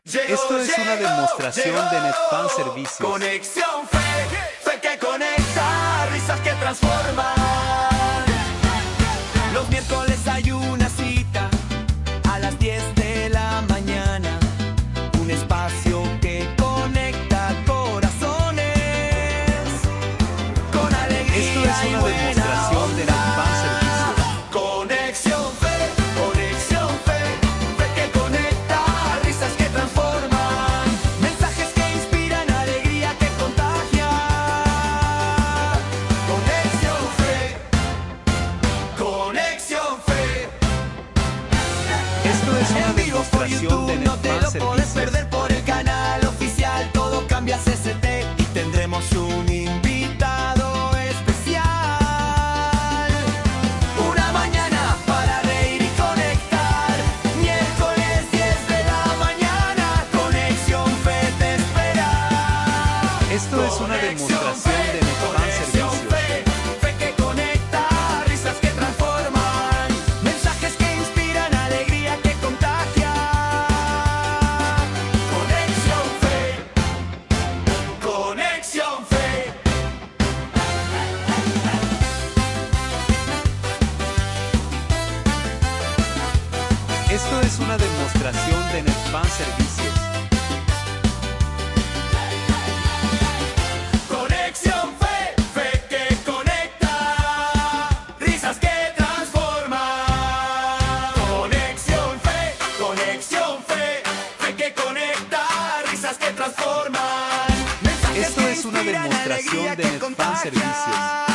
Esto es una demostración de Netfan Servicios. Conexión Fe, fe que conecta, risas que transforman. Los miércoles hay una cita a las 10 de la mañana. Un espacio que conecta corazones con alegría. Esto es una demostración de Netfan Servicios. Conexión Fe, fe que conecta, risas que transforman, mensajes que inspiran, alegría que contagia. Conexión Fe. Esto es una En vivo por demostración de YouTube, no te Netfan lo podés Servicios. perder por el canal oficial. Todo cambia CCT y tendremos un invitado especial. Una mañana para reír y conectar. Miércoles 10 de la mañana. Conexión Fe te espera. Esto es una demostración de Netfan Conexión Servicios. Fe, fe que conecta, risas que transforman, mensajes que inspiran, alegría que contagia. Conexión Fe, Conexión Fe. Esto es una demostración de Netfan Servicios. Conexión Fe, fe que conecta, risas que transforman. Conexión Fe, fe que conecta, risas que transforman. Mensajes Esto que es una inspiran, demostración alegría de que Netfan contagia. Servicios.